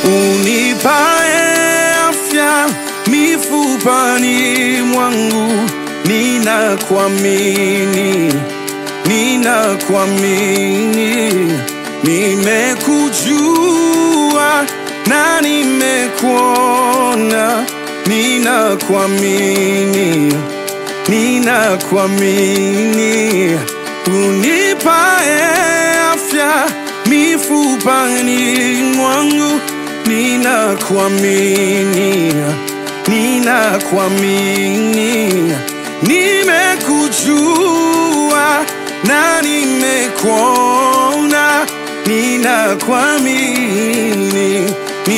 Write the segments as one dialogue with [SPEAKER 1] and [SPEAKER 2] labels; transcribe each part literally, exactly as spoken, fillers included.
[SPEAKER 1] unipae afya mifupani mwangu. Ninakuamini, ninakuamini, nimekujua na nimekuona. Ninakuamini, ninakuamini, unipae afya mifupani mwangu. Ninakuamini, ninakuamini, nimekujua na nimekuona. Ninakuamini,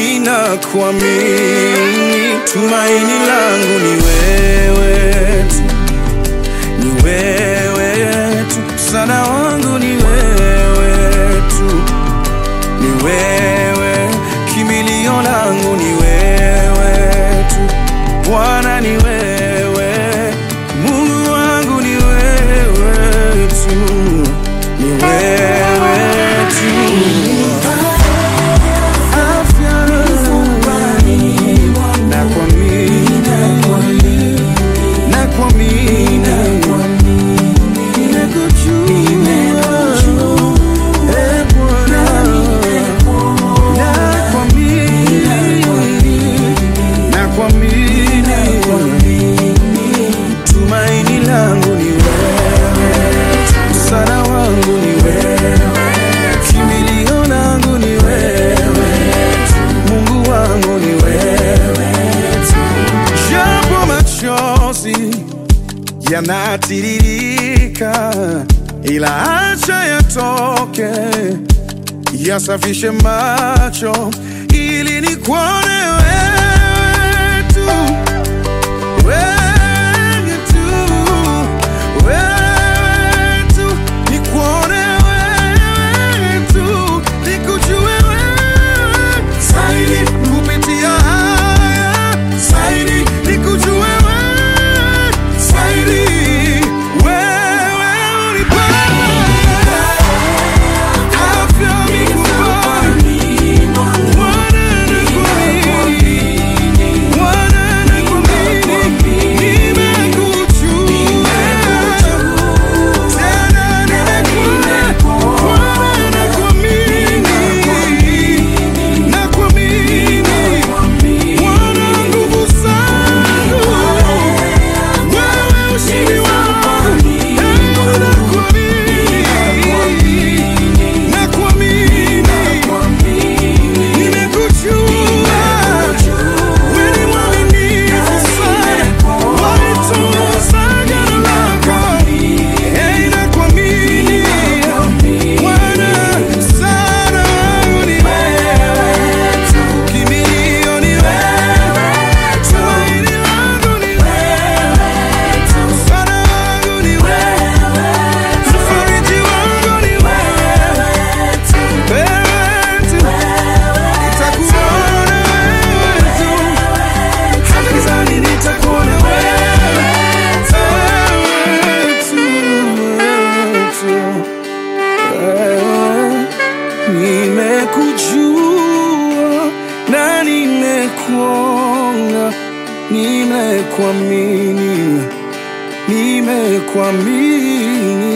[SPEAKER 1] ninakuamini, tumaini langu ni wewe tu, ni wewe tu, msaada wangu ni wewe tu, ni wewe, kimbilio langu ni wewe tu, Bwana ni wewe, Mungu wangu ni wewe tu, ni wewe tu. Yanatiririka ila acha yatoke, yasafishe macho ili nikuone wewe tu, wewe tu, wewe tu, nikuone wewe tu, nikujue wewe zaidi kupitia haya zaidi, nikujue wewe zaidi. Nimekujua na nimekuona, nimekuamini, nimekuamini.